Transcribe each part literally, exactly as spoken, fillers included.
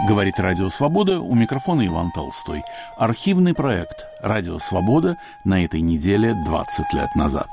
Говорит Радио Свобода, у микрофона Иван Толстой. Архивный проект «Радио Свобода» на этой неделе двадцать лет назад.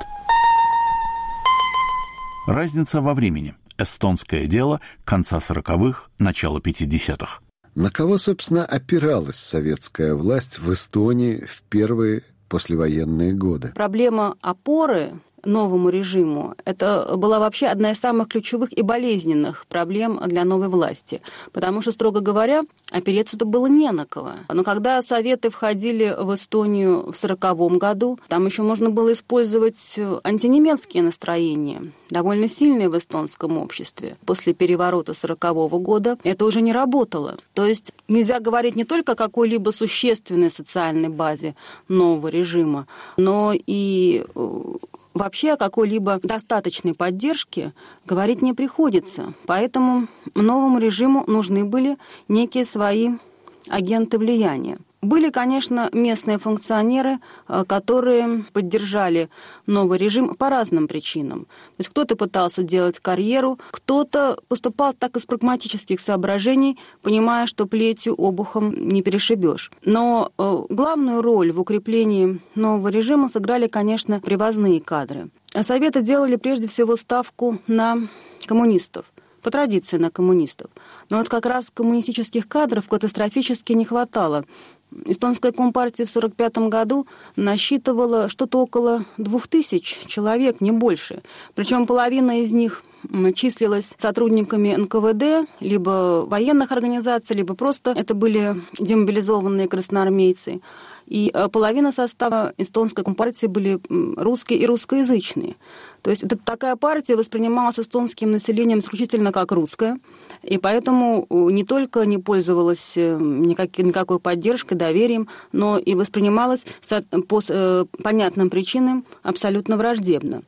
Разница во времени. Эстонское дело конца сороковых, начала пятидесятых. На кого, собственно, опиралась советская власть в Эстонии в первые послевоенные годы? Проблема опоры новому режиму – это была вообще одна из самых ключевых и болезненных проблем для новой власти. Потому что, строго говоря, опереться-то было не на кого. Но когда Советы входили в Эстонию в сороковом году, там еще можно было использовать антинемецкие настроения, довольно сильные в эстонском обществе. После переворота сорокового года это уже не работало. То есть нельзя говорить не только о какой-либо существенной социальной базе нового режима, но и вообще о какой-либо достаточной поддержке говорить не приходится. Поэтому новому режиму нужны были некие свои агенты влияния. Были, конечно, местные функционеры, которые поддержали новый режим по разным причинам. То есть кто-то пытался делать карьеру, кто-то поступал так из прагматических соображений, понимая, что плетью обухом не перешибешь. Но главную роль в укреплении нового режима сыграли, конечно, привозные кадры. Советы делали прежде всего ставку на коммунистов, по традиции на коммунистов. Но вот как раз коммунистических кадров катастрофически не хватало. Эстонская компартия в сорок пятом году насчитывала что-то около двух тысяч человек, не больше. Причем половина из них числилась сотрудниками эн ка вэ дэ, либо военных организаций, либо просто это были демобилизованные красноармейцы. И половина состава эстонской компартии были русские и русскоязычные. То есть это такая партия воспринималась эстонским населением исключительно как русская, и поэтому не только не пользовалась никак, никакой поддержкой, доверием, но и воспринималась по понятным причинам абсолютно враждебно.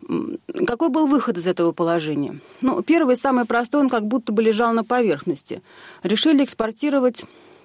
Какой был выход из этого положения? Ну, первый, самый простой, он как будто бы лежал на поверхности. Решили экспортировать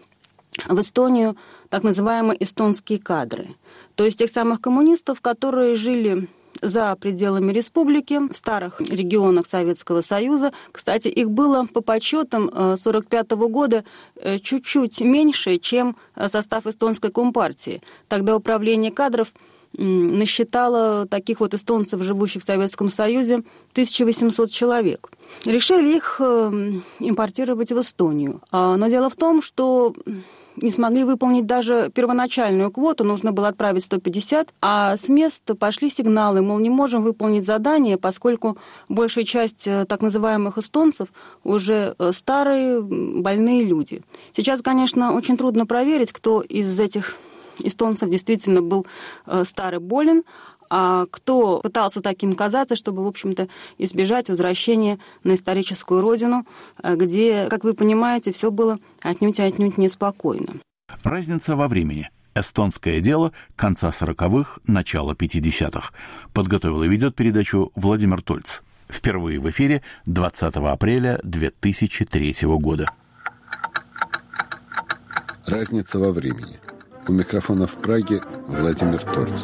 в Эстонию так называемые эстонские кадры. То есть тех самых коммунистов, которые жили за пределами республики, в старых регионах Советского Союза. Кстати, их было по подсчетам сорок пятого года чуть-чуть меньше, чем состав эстонской компартии. Тогда управление кадров насчитало таких вот эстонцев, живущих в Советском Союзе, тысяча восемьсот человек. Решили их импортировать в Эстонию. Но дело в том, что не смогли выполнить даже первоначальную квоту, нужно было отправить сто пятьдесят, а с места пошли сигналы, мол, не можем выполнить задание, поскольку большая часть так называемых эстонцев уже старые, больные люди. Сейчас, конечно, очень трудно проверить, кто из этих эстонцев действительно был старый, болен, а кто пытался таким казаться, чтобы, в общем-то, избежать возвращения на историческую родину, где, как вы понимаете, все было отнюдь и отнюдь неспокойно. Разница во времени. Эстонское дело конца сороковых, начала пятидесятых. Подготовил и ведет передачу Владимир Тольц. Впервые в эфире двадцатого апреля две тысячи третьего года. Разница во времени. У микрофона в Праге Владимир Тольц.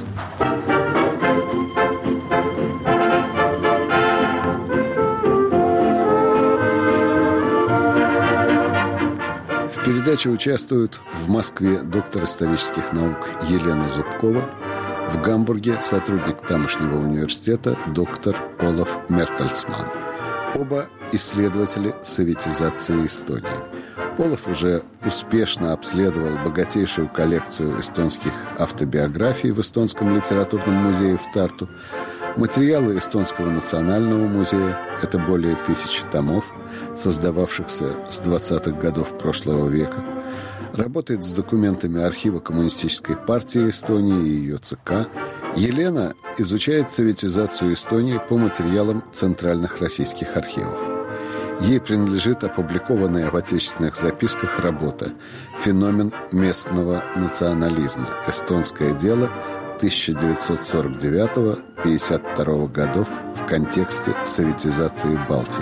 В передаче участвуют в Москве доктор исторических наук Елена Зубкова, в Гамбурге сотрудник тамошнего университета доктор Олаф Мертельсман. Оба исследователи советизации Эстонии. Олаф уже успешно обследовал богатейшую коллекцию эстонских автобиографий в Эстонском литературном музее в Тарту. Материалы Эстонского национального музея – это более тысячи томов, создававшихся с двадцатых годов прошлого века. Работает с документами архива Коммунистической партии Эстонии и ее ЦК. Елена изучает советизацию Эстонии по материалам центральных российских архивов. Ей принадлежит опубликованная в отечественных записках работа «Феномен местного национализма. Эстонское дело тысяча девятьсот сорок девятого — пятьдесят второго годов в контексте советизации Балтии».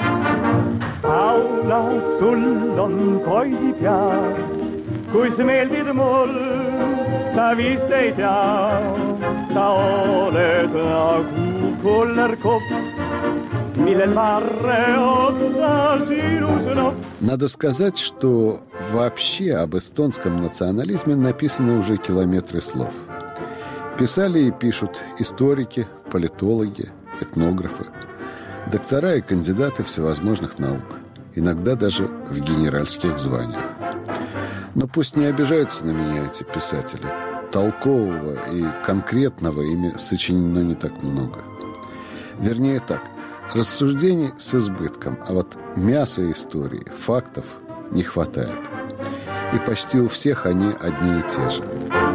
Paula, sul on poisid ja, kui sa meeldid mul, sa vist ei tea, sa oled nagu kullerkopp, millel varre otsa sinu sõnab. Надо сказать, что вообще об эстонском национализме написано уже километры слов. Писали и пишут историки, политологи, этнографы, доктора и кандидаты всевозможных наук, иногда даже в генеральских званиях. Но пусть не обижаются на меня эти писатели. Толкового и конкретного ими сочинено не так много. Вернее так, рассуждений с избытком, а вот мяса истории, фактов не хватает. И почти у всех они одни и те же.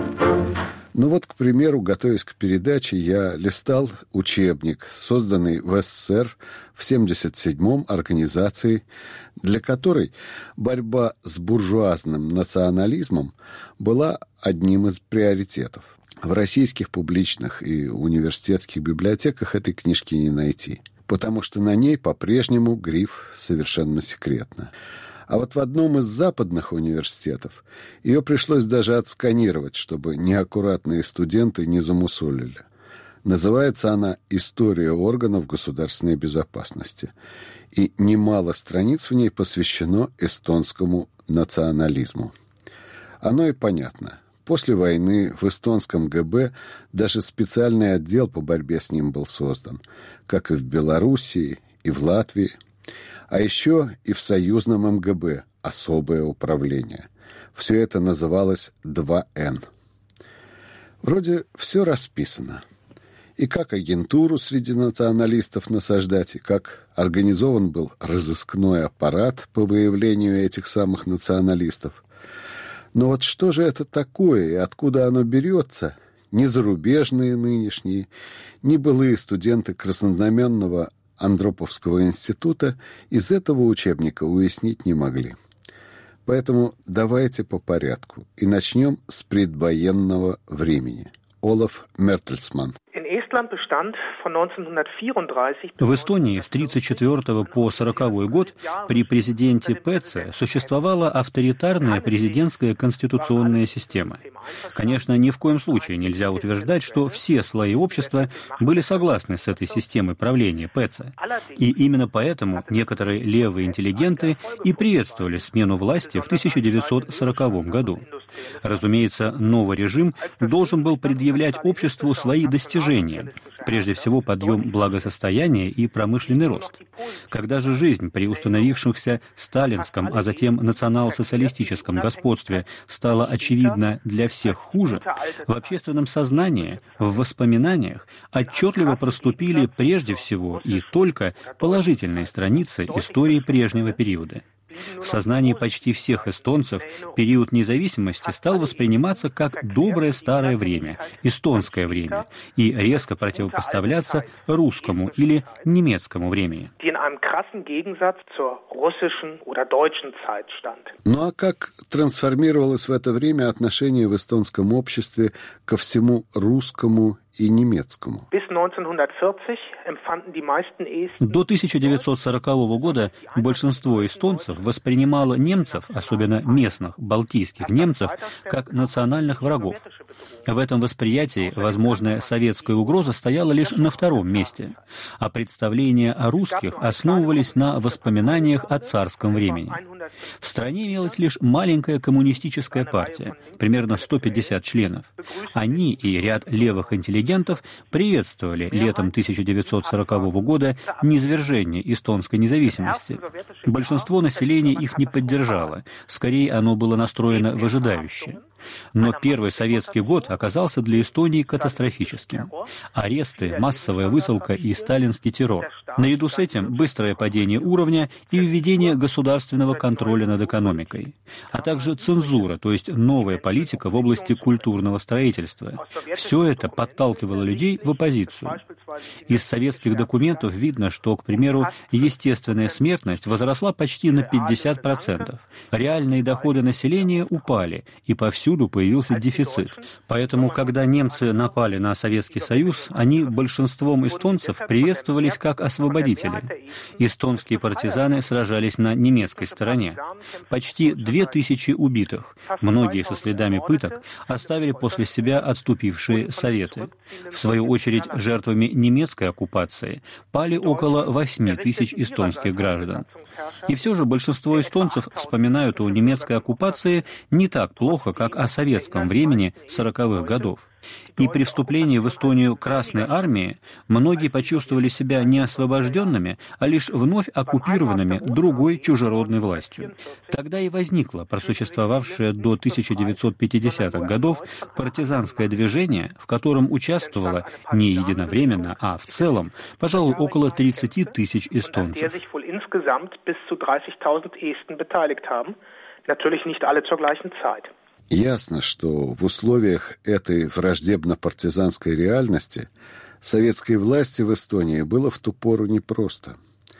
Ну вот, к примеру, готовясь к передаче, я листал учебник, созданный в СССР в семьдесят седьмом организацией, для которой борьба с буржуазным национализмом была одним из приоритетов. В российских публичных и университетских библиотеках этой книжки не найти, потому что на ней по-прежнему гриф «Совершенно секретно». А вот в одном из западных университетов ее пришлось даже отсканировать, чтобы неаккуратные студенты не замусолили. Называется она «История органов государственной безопасности». И немало страниц в ней посвящено эстонскому национализму. Оно и понятно. После войны в эстонском ГБ даже специальный отдел по борьбе с ним был создан, как и в Белоруссии, и в Латвии. А еще и в союзном МГБ особое управление. Все это называлось два эн. Вроде все расписано. И как агентуру среди националистов насаждать, и как организован был разыскной аппарат по выявлению этих самых националистов. Но вот что же это такое и откуда оно берется, ни зарубежные нынешние, ни былые студенты краснознаменного Андроповского института из этого учебника уяснить не могли. Поэтому давайте по порядку и начнем с предвоенного времени. Олаф Мертельсман. В Эстонии с тридцать четвёртого по сороковой год при президенте Пэце существовала авторитарная президентская конституционная система. Конечно, ни в коем случае нельзя утверждать, что все слои общества были согласны с этой системой правления Пэце. И именно поэтому некоторые левые интеллигенты и приветствовали смену власти в тысяча девятьсот сороковом году. Разумеется, новый режим должен был предъявлять обществу свои достижения, прежде всего подъем благосостояния и промышленный рост. Когда же жизнь при установившемся сталинском, а затем национал-социалистическом господстве стала очевидно для всех хуже, в общественном сознании, в воспоминаниях отчетливо проступили прежде всего и только положительные страницы истории прежнего периода. В сознании почти всех эстонцев период независимости стал восприниматься как доброе старое время, эстонское время, и резко противопоставляться русскому или немецкому времени. Ну а как трансформировалось в это время отношение в эстонском обществе ко всему русскому и немецкому? До тысяча девятьсот сорокового года большинство эстонцев воспринимало немцев, особенно местных балтийских немцев, как национальных врагов. В этом восприятии возможная советская угроза стояла лишь на втором месте, а представления о русских основывались на воспоминаниях о царском времени. В стране имелась лишь маленькая коммунистическая партия, примерно сто пятьдесят членов. Они и ряд левых интеллигентов приветствовали летом тысяча девятьсот сорокового года низвержение эстонской независимости. Большинство населения их не поддержало, скорее оно было настроено выжидающе. Но первый советский год оказался для Эстонии катастрофическим. Аресты, массовая высылка и сталинский террор. Наряду с этим быстрое падение уровня и введение государственного контроля над экономикой, а также цензура, то есть новая политика в области культурного строительства. Все это подталкивало людей в оппозицию. Из советских документов видно, что, к примеру, естественная смертность возросла почти на пятьдесят процентов. Реальные доходы населения упали, и повсюду повсюду появился дефицит. Поэтому, когда немцы напали на Советский Союз, они большинством эстонцев приветствовались как освободители. Эстонские партизаны сражались на немецкой стороне. Почти две тысячи убитых, многие со следами пыток, оставили после себя отступившие Советы. В свою очередь, жертвами немецкой оккупации пали около восьми тысяч эстонских граждан. И все же большинство эстонцев вспоминают о немецкой оккупации не так плохо, как о советском времени сороковых годов. И при вступлении в Эстонию Красной Армии многие почувствовали себя не освобожденными, а лишь вновь оккупированными другой чужеродной властью. Тогда и возникло просуществовавшее до тысяча девятьсот пятидесятых годов партизанское движение, в котором участвовало не единовременно, а в целом, пожалуй, около тридцати тысяч эстонцев. Ясно, что в условиях этой враждебно-партизанской реальности советской власти в Эстонии было в ту пору непросто.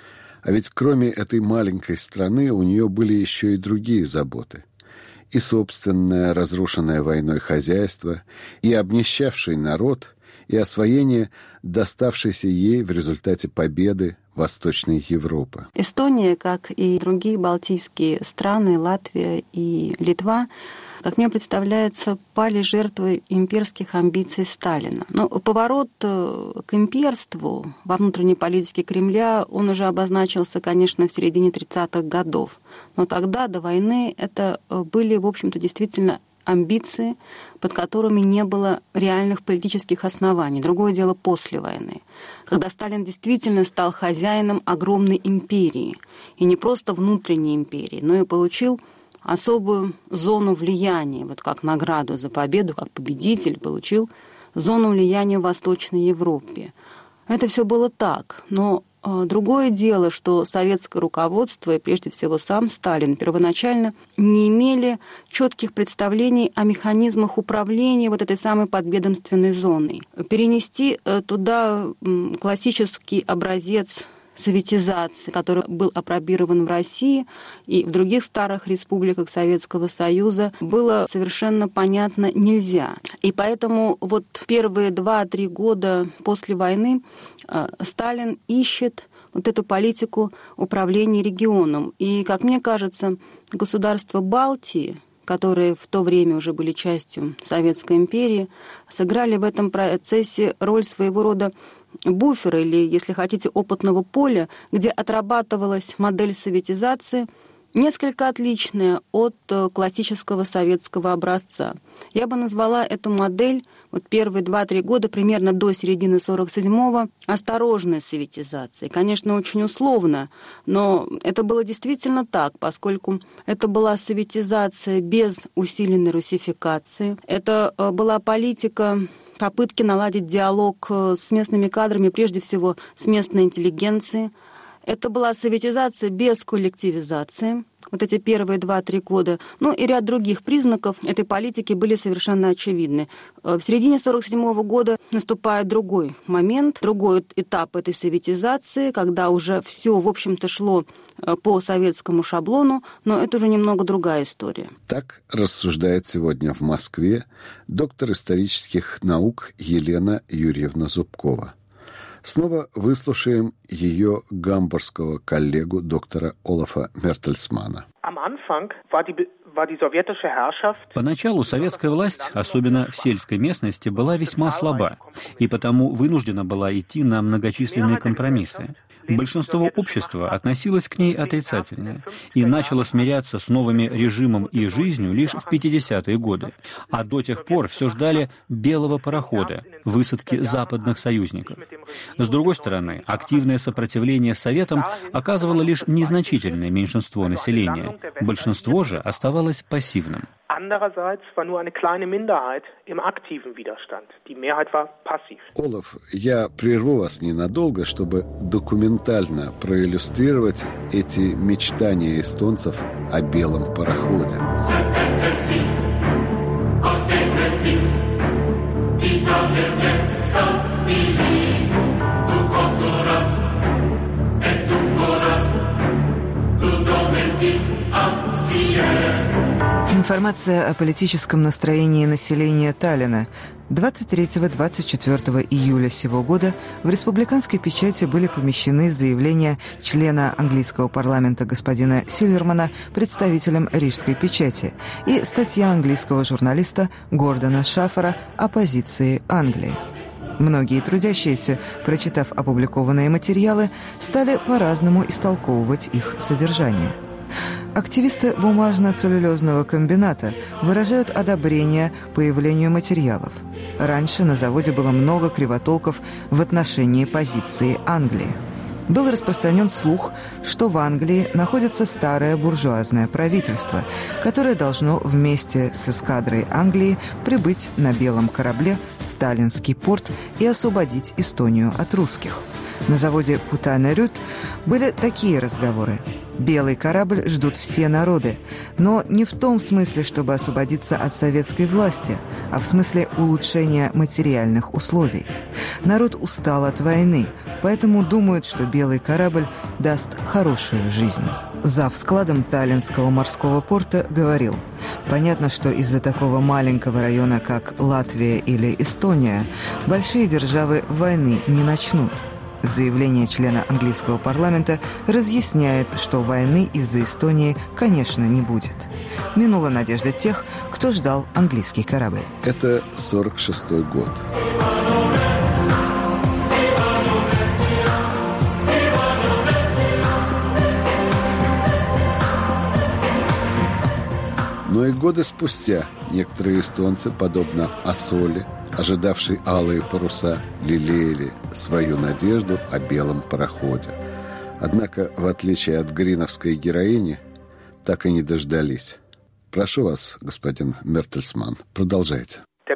А ведь кроме этой маленькой страны у нее были еще и другие заботы. И собственное разрушенное войной хозяйство, и обнищавший народ, и освоение доставшейся ей в результате победы Восточной Европы. Эстония, как и другие балтийские страны, Латвия и Литва, как мне представляется, пали жертвой имперских амбиций Сталина. Но поворот к имперству во внутренней политике Кремля, он уже обозначился, конечно, в середине тридцатых годов. Но тогда, до войны, это были, в общем-то, действительно амбиции, под которыми не было реальных политических оснований. Другое дело после войны, когда Сталин действительно стал хозяином огромной империи. И не просто внутренней империи, но и получил особую зону влияния, вот как награду за победу, как победитель получил зону влияния в Восточной Европе. Это все было так, но э, другое дело, что советское руководство и прежде всего сам Сталин первоначально не имели четких представлений о механизмах управления вот этой самой подведомственной зоной. Перенести э, туда э, классический образец советизации, который был апробирован в России и в других старых республиках Советского Союза, было совершенно понятно нельзя. И поэтому вот первые два-три года после войны э, Сталин ищет вот эту политику управления регионом. И, как мне кажется, государства Балтии, которые в то время уже были частью Советской империи, сыграли в этом процессе роль своего рода буфера или, если хотите, опытного поля, где отрабатывалась модель советизации, несколько отличная от классического советского образца. Я бы назвала эту модель вот первые два-три года, примерно до середины сорок седьмого, осторожной советизацией. Конечно, очень условно, но это было действительно так, поскольку это была советизация без усиленной русификации. Это была политика попытки наладить диалог с местными кадрами, прежде всего с местной интеллигенцией. Это была советизация без коллективизации. Вот эти первые два-три года. Ну и ряд других признаков этой политики были совершенно очевидны. В середине сорок седьмого года наступает другой момент, другой этап этой советизации, когда уже все, в общем-то, шло по советскому шаблону, но это уже немного другая история. Так рассуждает сегодня в Москве доктор исторических наук Елена Юрьевна Зубкова. Снова выслушаем ее гамбургского коллегу доктора Олафа Мертельсмана. Поначалу советская власть, особенно в сельской местности, была весьма слаба, и потому вынуждена была идти на многочисленные компромиссы. Большинство общества относилось к ней отрицательно и начало смиряться с новыми режимом и жизнью лишь в пятидесятые годы, а до тех пор все ждали белого парохода, высадки западных союзников. С другой стороны, активное сопротивление Советам оказывало лишь незначительное меньшинство населения, большинство же оставалось пассивным. Andererseits war nur eine kleine Minderheit im aktiven Widerstand. Die Mehrheit war passiv. Олаф, я прерву вас ненадолго, чтобы документально проиллюстрировать эти мечтания эстонцев о белом пароходе. Информация о политическом настроении населения Таллина. двадцать третьего — двадцать четвёртого июля сего года в республиканской печати были помещены заявления члена английского парламента господина Сильвермана представителям Рижской печати и статья английского журналиста Гордона Шаффера о позиции Англии. Многие трудящиеся, прочитав опубликованные материалы, стали по-разному истолковывать их содержание. Активисты бумажно-целлюлезного комбината выражают одобрение появлению материалов. Раньше на заводе было много кривотолков в отношении позиции Англии. Был распространен слух, что в Англии находится старое буржуазное правительство, которое должно вместе с эскадрой Англии прибыть на белом корабле в Таллинский порт и освободить Эстонию от русских. На заводе Путанерют были такие разговоры. Белый корабль ждут все народы, но не в том смысле, чтобы освободиться от советской власти, а в смысле улучшения материальных условий. Народ устал от войны, поэтому думают, что белый корабль даст хорошую жизнь. Зав. Складом Таллинского морского порта говорил: понятно, что из-за такого маленького района, как Латвия или Эстония, большие державы войны не начнут. Заявление члена английского парламента разъясняет, что войны из-за Эстонии, конечно, не будет. Минула надежда тех, кто ждал английский корабль. Это сорок шестой год. Но и годы спустя некоторые эстонцы, подобно Осоле, ожидавший алые паруса, лелеяли свою надежду о белом пароходе. Однако, в отличие от гриновской героини, так и не дождались. Прошу вас, господин Мертельсман, продолжайте.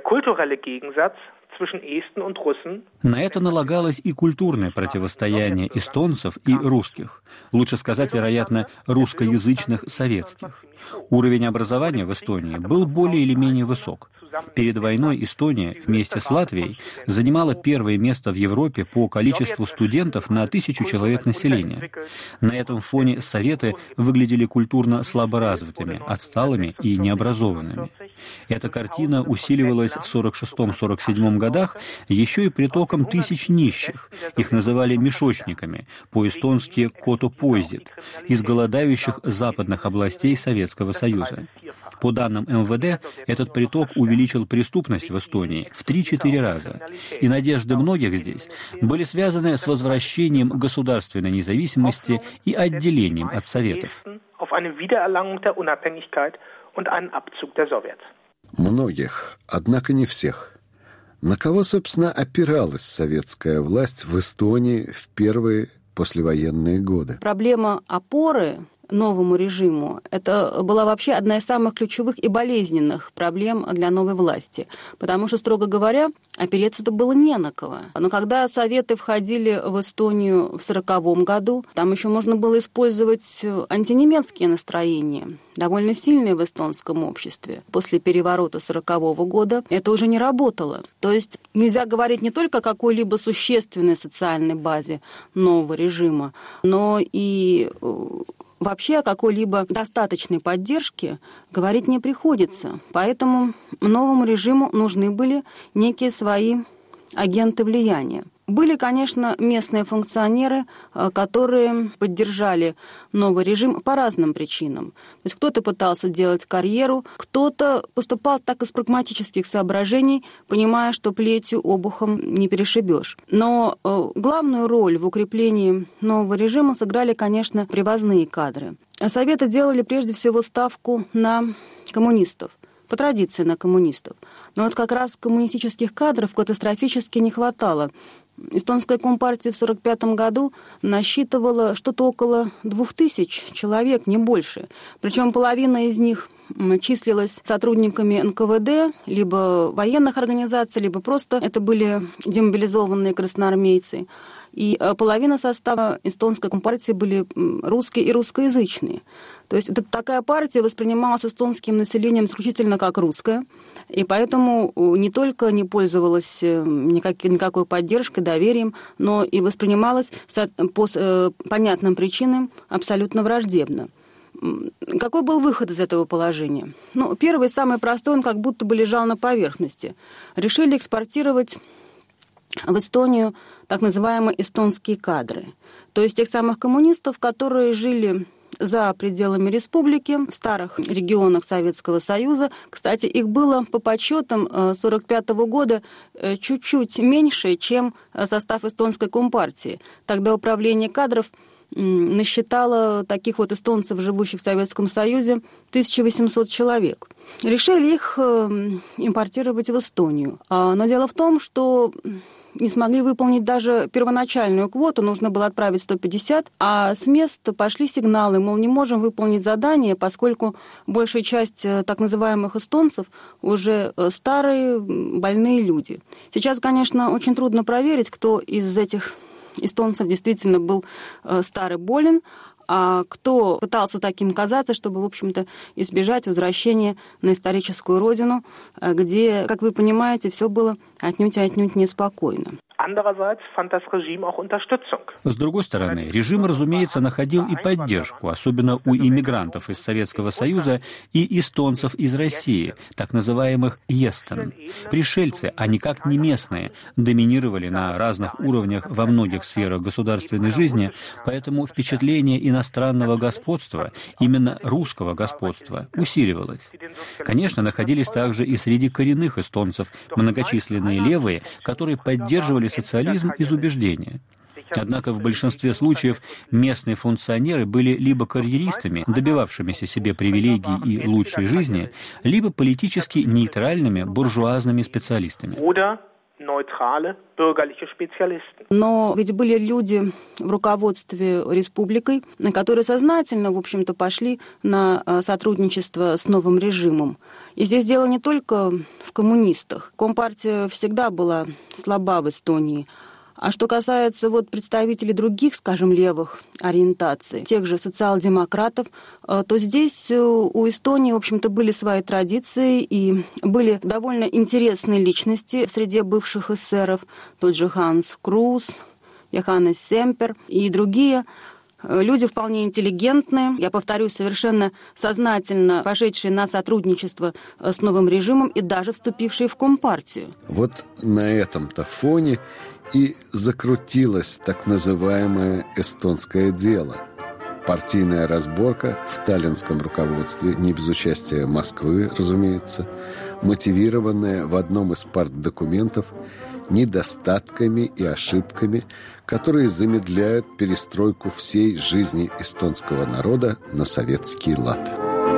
На это налагалось и культурное противостояние эстонцев и русских, лучше сказать, вероятно, русскоязычных советских. Уровень образования в Эстонии был более или менее высок. Перед войной Эстония вместе с Латвией занимала первое место в Европе по количеству студентов на тысячу человек населения. На этом фоне Советы выглядели культурно слаборазвитыми, отсталыми и необразованными. Эта картина усиливалась в сорок шестом — сорок седьмом годах еще и притоком тысяч нищих. Их называли мешочниками, по-эстонски «котопозит», из голодающих западных областей Советского Союза. По данным эм вэ дэ, этот приток увеличил преступность в Эстонии в три-четыре раза. И надежды многих здесь были связаны с возвращением государственной независимости и отделением от Советов. Многих, однако не всех. На кого, собственно, опиралась советская власть в Эстонии в первые послевоенные годы? Проблема опоры новому режиму – это была вообще одна из самых ключевых и болезненных проблем для новой власти. Потому что, строго говоря, опереться-то было не на кого. Но когда Советы входили в Эстонию в сороковом году, там еще можно было использовать антинемецкие настроения, довольно сильные в эстонском обществе. После переворота сорокового года это уже не работало. То есть нельзя говорить не только о какой-либо существенной социальной базе нового режима, но и вообще о какой-либо достаточной поддержке говорить не приходится. Поэтому новому режиму нужны были некие свои агенты влияния. Были, конечно, местные функционеры, которые поддержали новый режим по разным причинам. То есть кто-то пытался делать карьеру, кто-то поступал так из прагматических соображений, понимая, что плетью обухом не перешибешь. Но главную роль в укреплении нового режима сыграли, конечно, привозные кадры. Советы делали прежде всего ставку на коммунистов, по традиции на коммунистов. Но вот как раз коммунистических кадров катастрофически не хватало. Эстонская компартия в сорок пятом году насчитывала что-то около двух тысяч человек, не больше. Причем половина из них числилась сотрудниками эн ка вэ дэ, либо военных организаций, либо просто это были демобилизованные красноармейцы. И половина состава эстонской компартии были русские и русскоязычные. То есть такая партия воспринималась эстонским населением исключительно как русская, и поэтому не только не пользовалась никак, никакой поддержкой, доверием, но и воспринималась по понятным причинам абсолютно враждебно. Какой был выход из этого положения? Ну, первый, самый простой, он как будто бы лежал на поверхности. Решили экспортировать в Эстонию так называемые эстонские кадры. То есть тех самых коммунистов, которые жили за пределами республики, в старых регионах Советского Союза. Кстати, их было по подсчетам сорок пятого года чуть-чуть меньше, чем состав эстонской компартии. Тогда управление кадров насчитало таких вот эстонцев, живущих в Советском Союзе, тысяча восемьсот человек. Решили их импортировать в Эстонию. Но дело в том, что не смогли выполнить даже первоначальную квоту, нужно было отправить сто пятьдесят, а с места пошли сигналы, мол, не можем выполнить задание, поскольку большая часть так называемых эстонцев уже старые, больные люди. Сейчас, конечно, очень трудно проверить, кто из этих эстонцев действительно был старый, болен, а кто пытался таким казаться, чтобы, в общем-то, избежать возвращения на историческую родину, где, как вы понимаете, все было отнюдь и отнюдь неспокойно. С другой стороны, режим, разумеется, находил и поддержку, особенно у иммигрантов из Советского Союза и эстонцев из России, так называемых «естен». Пришельцы, а никак не местные, доминировали на разных уровнях во многих сферах государственной жизни, поэтому впечатление иностранного господства, именно русского господства, усиливалось. Конечно, находились также и среди коренных эстонцев многочисленные левые, которые поддерживали социализм из убеждения. Однако в большинстве случаев местные функционеры были либо карьеристами, добивавшимися себе привилегий и лучшей жизни, либо политически нейтральными буржуазными специалистами. Но ведь были люди в руководстве республикой, которые сознательно, в общем-то, пошли на сотрудничество с новым режимом. И здесь дело не только в коммунистах. Компартия всегда была слаба в Эстонии. А что касается вот представителей других, скажем, левых ориентаций, тех же социал-демократов, то здесь у Эстонии, в общем-то, были свои традиции и были довольно интересные личности в среде бывших эсеров, тот же Ханс Крус, Йоханнес Семпер и другие. Люди вполне интеллигентные, я повторюсь, совершенно сознательно пошедшие на сотрудничество с новым режимом и даже вступившие в Компартию. Вот на этом-то фоне и закрутилось так называемое эстонское дело. Партийная разборка в таллинском руководстве, не без участия Москвы, разумеется, мотивированная в одном из партдокументов недостатками и ошибками, которые замедляют перестройку всей жизни эстонского народа на советский лад.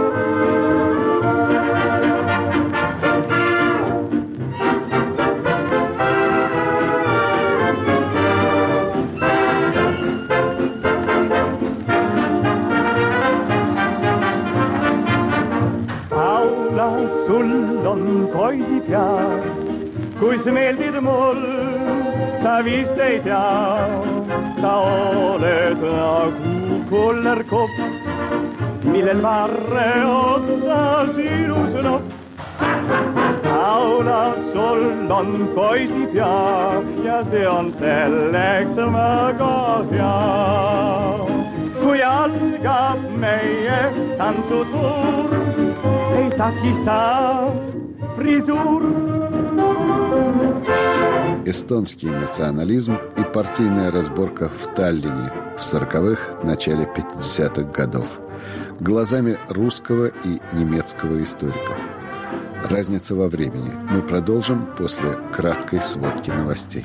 Kui sa meeldid mul, sa vist ei tea, sa oled nagu kullerkopp, millel varre otsa sinus nopp. Laula, sul on poisipea ja see on selleks väga hea. Kui algab meie tantsutuur, ei takista фризур. Эстонский национализм и партийная разборка в Таллине в сороковых, начале пятидесятых годов глазами русского и немецкого историков. Разница во времени. Мы продолжим после краткой сводки новостей.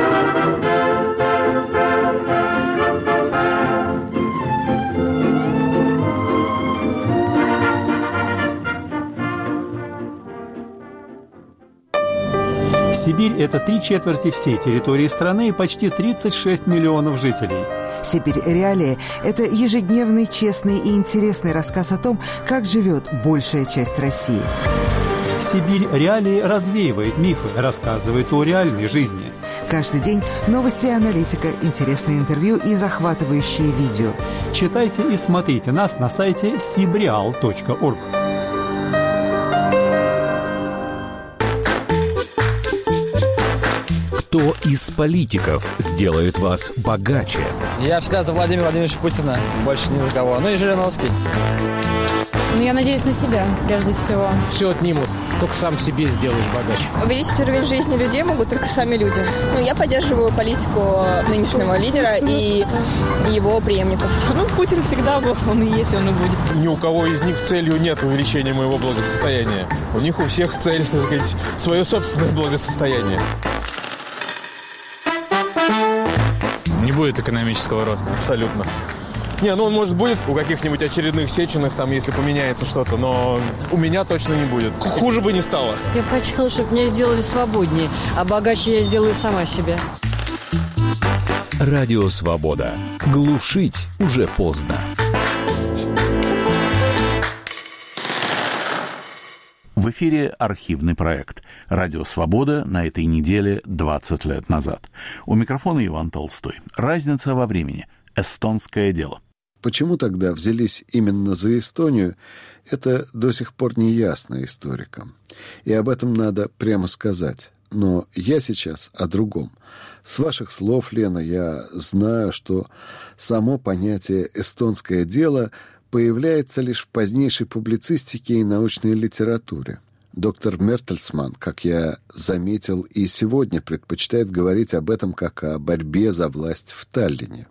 Сибирь – это три четверти всей территории страны и почти тридцать шесть миллионов жителей. «Сибирь. Реалии» – это ежедневный, честный и интересный рассказ о том, как живет большая часть России. «Сибирь. Реалии» развеивает мифы, рассказывает о реальной жизни. Каждый день новости и аналитика, интересные интервью и захватывающие видео. Читайте и смотрите нас на сайте сибреал точка орг. Кто из политиков сделает вас богаче? Я всегда за Владимира Владимировича Путина, больше ни за кого. Ну и Жириновский. Ну, я надеюсь на себя, прежде всего. Все отнимут, только сам себе сделаешь богаче. Увеличить уровень жизни людей могут только сами люди. Ну, я поддерживаю политику нынешнего лидера и его преемников. Ну, Путин всегда был, он и есть, он и будет. Ни у кого из них целью нет увеличения моего благосостояния. У них у всех цель, так сказать, свое собственное благосостояние. Не будет экономического роста. Абсолютно. Не, ну он, может, будет у каких-нибудь очередных Сеченых, там, если поменяется что-то, но у меня точно не будет. Хуже бы не стало. Я бы хотела, чтобы меня сделали свободнее, а богаче я сделаю сама себя. Радио «Свобода». Глушить уже поздно. В эфире архивный проект «Радио Свобода» на этой неделе двадцать лет назад. У микрофона Иван Толстой. Разница во времени. Эстонское дело. Почему тогда взялись именно за Эстонию, это до сих пор не ясно историкам. И об этом надо прямо сказать. Но я сейчас о другом. С ваших слов, Лена, я знаю, что само понятие «эстонское дело» появляется лишь в позднейшей публицистике и научной литературе. Доктор Мертельсман, как я заметил, и сегодня предпочитает говорить об этом как о борьбе за власть в Таллине.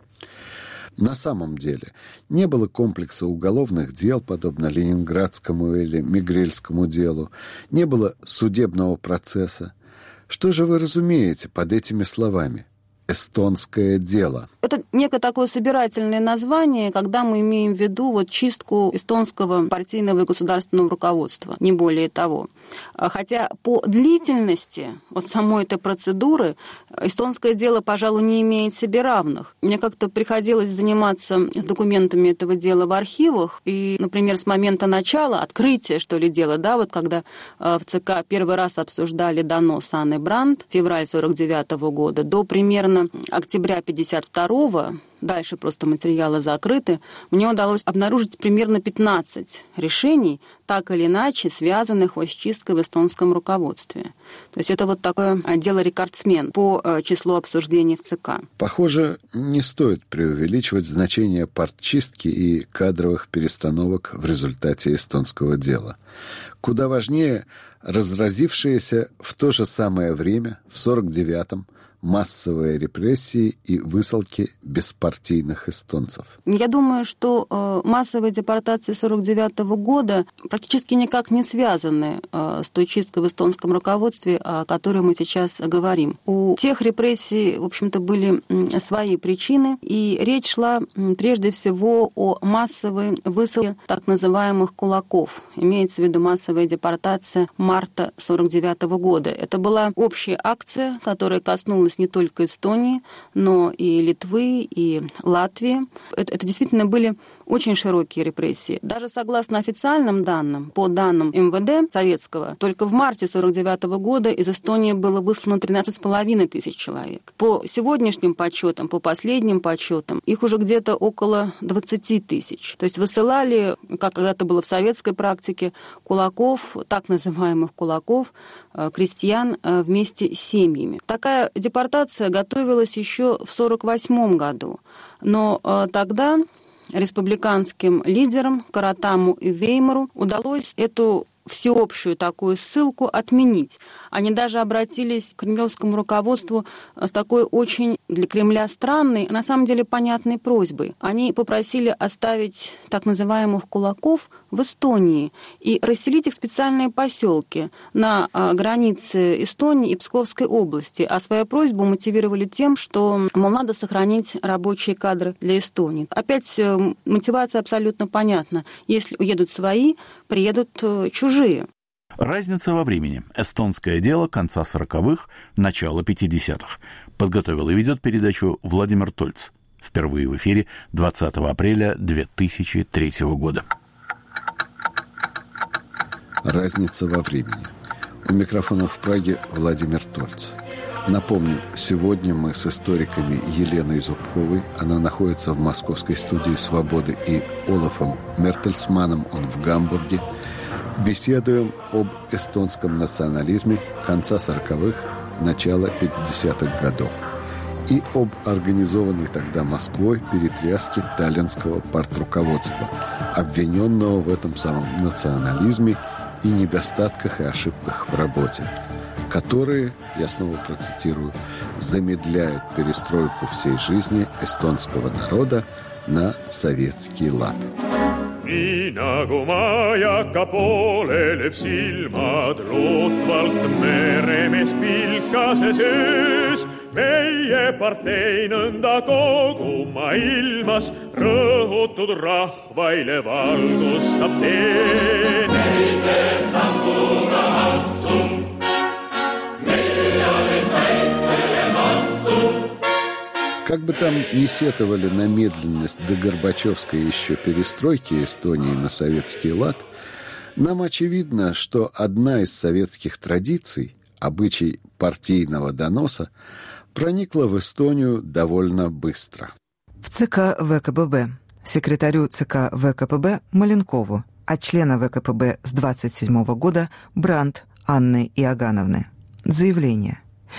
На самом деле не было комплекса уголовных дел, подобно Ленинградскому или Мигрельскому делу, не было судебного процесса. Что же вы разумеете под этими словами? «Эстонское дело». Это некое такое собирательное название, когда мы имеем в виду вот чистку эстонского партийного и государственного руководства, не более того. Хотя по длительности вот самой этой процедуры эстонское дело, пожалуй, не имеет себе равных. Мне как-то приходилось заниматься с документами этого дела в архивах, и, например, с момента начала, открытия, что ли, дела, да, вот когда в ЦК первый раз обсуждали донос Анны Брандт, февраль сорок девятого года, до примерно октября пятьдесят второго, дальше просто материалы закрыты, мне удалось обнаружить примерно пятнадцать решений, так или иначе связанных вот с чисткой в эстонском руководстве. То есть это вот такое дело-рекордсмен по числу обсуждений в ЦК. Похоже, не стоит преувеличивать значение партчистки и кадровых перестановок в результате эстонского дела. Куда важнее разразившееся в то же самое время, в сорок девятом, массовые репрессии и высылки беспартийных эстонцев. Я думаю, что э, массовые депортации сорок девятого года практически никак не связаны э, с той чисткой в эстонском руководстве, о которой мы сейчас говорим. У тех репрессий, в общем-то, были э, свои причины, и речь шла э, прежде всего о массовой высылке так называемых кулаков. Имеется в виду массовая депортация марта сорок девятого года. Это была общая акция, которая коснулась не только Эстонии, но и Литвы, и Латвии. Это, это действительно были очень широкие репрессии. Даже согласно официальным данным, по данным эм вэ дэ советского, только в марте сорок девятого года из Эстонии было выслано тринадцать с половиной тысяч человек. По сегодняшним подсчетам, по последним подсчетам, их уже где-то около двадцать тысяч. То есть высылали, как когда-то было в советской практике, кулаков, так называемых кулаков, крестьян вместе с семьями. Такая депортация готовилась еще в сорок восьмом году, но тогда республиканским лидерам Каратаму и Веймару удалось эту всеобщую такую ссылку отменить. Они даже обратились к кремлевскому руководству с такой очень для Кремля странной, на самом деле понятной просьбой. Они попросили оставить так называемых кулаков в Эстонии и расселить их в специальные поселки на границе Эстонии и Псковской области. А свою просьбу мотивировали тем, что, мол, надо сохранить рабочие кадры для Эстонии. Опять мотивация абсолютно понятна. Если уедут свои, приедут чужие. Разница во времени. Эстонское дело конца сороковых, начала пятидесятых. Подготовил и ведет передачу Владимир Тольц. Впервые в эфире двадцатого апреля две тысячи третьего года. Разница во времени. У микрофона в Праге Владимир Тольц. Напомню, сегодня мы с историками Еленой Зубковой, она находится в московской студии «Свободы», и Олафом Мертельсманом, он в Гамбурге, беседуем об эстонском национализме конца сороковых, начала пятидесятых годов и об организованной тогда Москвой перетряске таллинского партруководства, обвиненного в этом самом национализме и недостатках и ошибках в работе, которые, я снова процитирую, замедляют перестройку всей жизни эстонского народа на советский лад. Nii nagu majaka poole lööb silmad lootvalt meremees pilkases öös, meie partei nõnda kogu maailmas rõhutud rahvaile valgustab teed. Sellise sammuga astun, miljonid väiksele astun. Как бы там ни сетовали на медленность до Горбачевской еще перестройки Эстонии на советский лад, нам очевидно, что одна из советских традиций, обычай партийного доноса, проникла в Эстонию довольно быстро. В ЦК ВКПБ секретарю ЦК ВКПБ Маленкову, а члена ВКПБ с двадцать седьмого года Брандт Анны Иогановны. Заявление.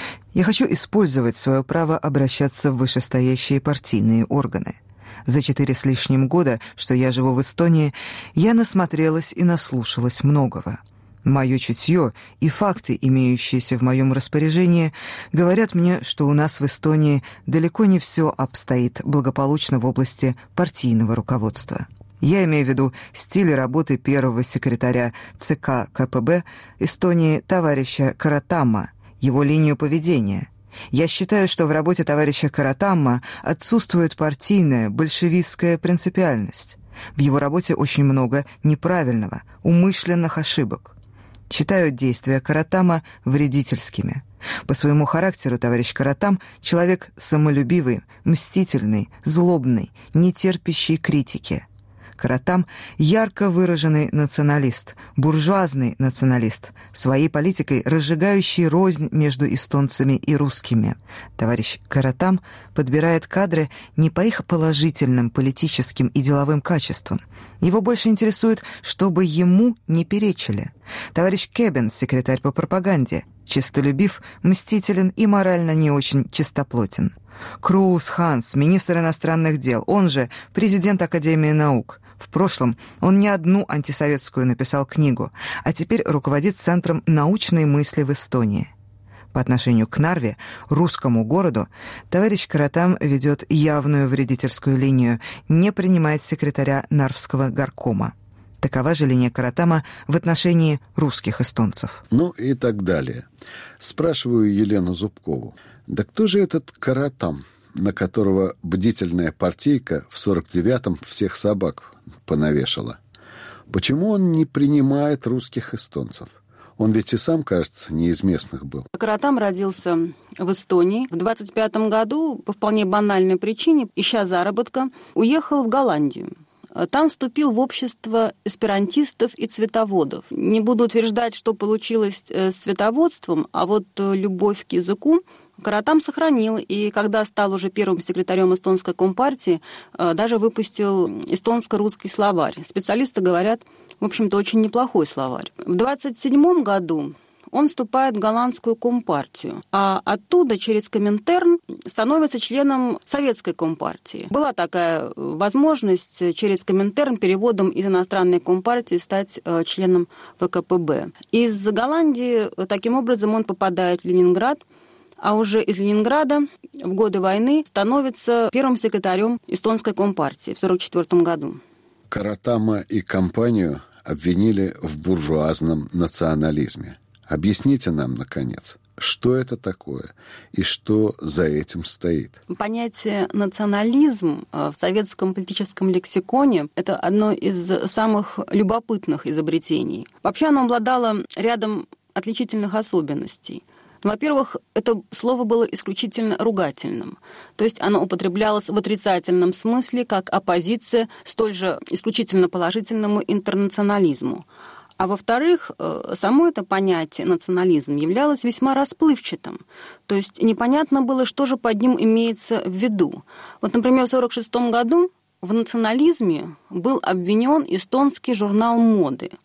Я хочу использовать свое право обращаться в вышестоящие партийные органы. За четыре с лишним года, что я живу в Эстонии, я насмотрелась и наслушалась многого. Мое чутье и факты, имеющиеся в моем распоряжении, говорят мне, что у нас в Эстонии далеко не все обстоит благополучно в области партийного руководства. Я имею в виду стиль работы первого секретаря ЦК КПБ Эстонии товарища Каратамма, его линию поведения. Я считаю, что в работе товарища Каратамма отсутствует партийная, большевистская принципиальность. В его работе очень много неправильного, умышленных ошибок. Считаю действия Каратамма вредительскими. По своему характеру товарищ Каратам – человек самолюбивый, мстительный, злобный, не терпящий критики. Каратам – ярко выраженный националист, буржуазный националист, своей политикой разжигающий рознь между эстонцами и русскими. Товарищ Каратам подбирает кадры не по их положительным политическим и деловым качествам. Его больше интересует, чтобы ему не перечили. Товарищ Кебен, секретарь по пропаганде, честолюбив, мстителен и морально не очень чистоплотен. Круус Ханс, министр иностранных дел, он же президент Академии наук. В прошлом он не одну антисоветскую написал книгу, а теперь руководит Центром научной мысли в Эстонии. По отношению к Нарве, русскому городу, товарищ Каратам ведет явную вредительскую линию, не принимает секретаря Нарвского горкома. Такова же линия Каратама в отношении русских эстонцев. Ну и так далее. Спрашиваю Елену Зубкову. Да кто же этот Каратам, на которого бдительная партийка в сорок девятом всех собак понавешала? Почему он не принимает русских эстонцев? Он ведь и сам, кажется, не из местных был. Каратам родился в Эстонии. В двадцать пятом году по вполне банальной причине, ища заработка, уехал в Голландию. Там вступил в общество эсперантистов и цветоводов. Не буду утверждать, что получилось с цветоводством, а вот любовь к языку Каратам сохранил, и когда стал уже первым секретарем эстонской компартии, даже выпустил эстонско-русский словарь. Специалисты говорят, в общем-то, очень неплохой словарь. В двадцать седьмом году он вступает в голландскую компартию, а оттуда через Коминтерн становится членом советской компартии. Была такая возможность через Коминтерн переводом из иностранной компартии стать членом ВКПБ. Из Голландии таким образом он попадает в Ленинград, а уже из Ленинграда в годы войны становится первым секретарем эстонской компартии в сорок четвёртом году. Каратама и компанию обвинили в буржуазном национализме. Объясните нам, наконец, что это такое и что за этим стоит? Понятие «национализм» в советском политическом лексиконе – это одно из самых любопытных изобретений. Вообще оно обладало рядом отличительных особенностей. Во-первых, это слово было исключительно ругательным. То есть оно употреблялось в отрицательном смысле, как оппозиция столь же исключительно положительному интернационализму. А во-вторых, само это понятие «национализм» являлось весьма расплывчатым. То есть непонятно было, что же под ним имеется в виду. Вот, например, в сорок шестом году в национализме был обвинен эстонский журнал моды.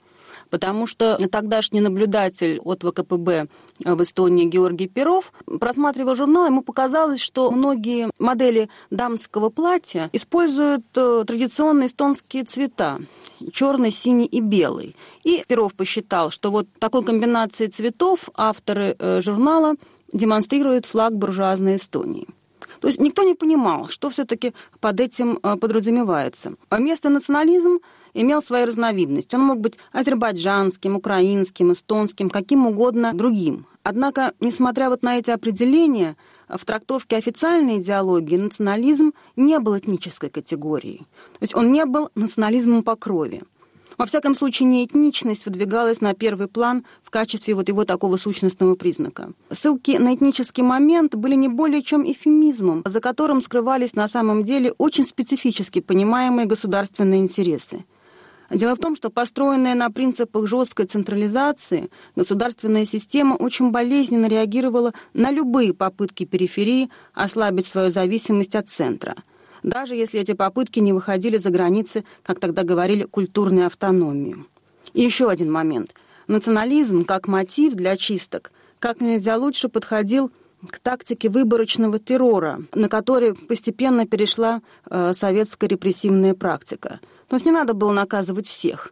потому что тогдашний наблюдатель от вэ ка пэ бэ в Эстонии Георгий Перов, просматривая журнал, ему показалось, что многие модели дамского платья используют традиционные эстонские цвета – черный, синий и белый. И Перов посчитал, что вот такой комбинацией цветов авторы журнала демонстрируют флаг буржуазной Эстонии. То есть никто не понимал, что все-таки под этим подразумевается. А местный национализм имел свои разновидности. Он мог быть азербайджанским, украинским, эстонским, каким угодно другим. Однако, несмотря вот на эти определения, в трактовке официальной идеологии национализм не был этнической категорией. То есть он не был национализмом по крови. Во всяком случае, неэтничность выдвигалась на первый план в качестве вот его такого сущностного признака. Ссылки на этнический момент были не более чем эвфемизмом, за которым скрывались на самом деле очень специфически понимаемые государственные интересы. Дело в том, что построенная на принципах жесткой централизации, государственная система очень болезненно реагировала на любые попытки периферии ослабить свою зависимость от центра, даже если эти попытки не выходили за границы, как тогда говорили, культурной автономии. И еще один момент. Национализм как мотив для чисток как нельзя лучше подходил к тактике выборочного террора, на который постепенно перешла э, советская репрессивная практика. То есть не надо было наказывать всех.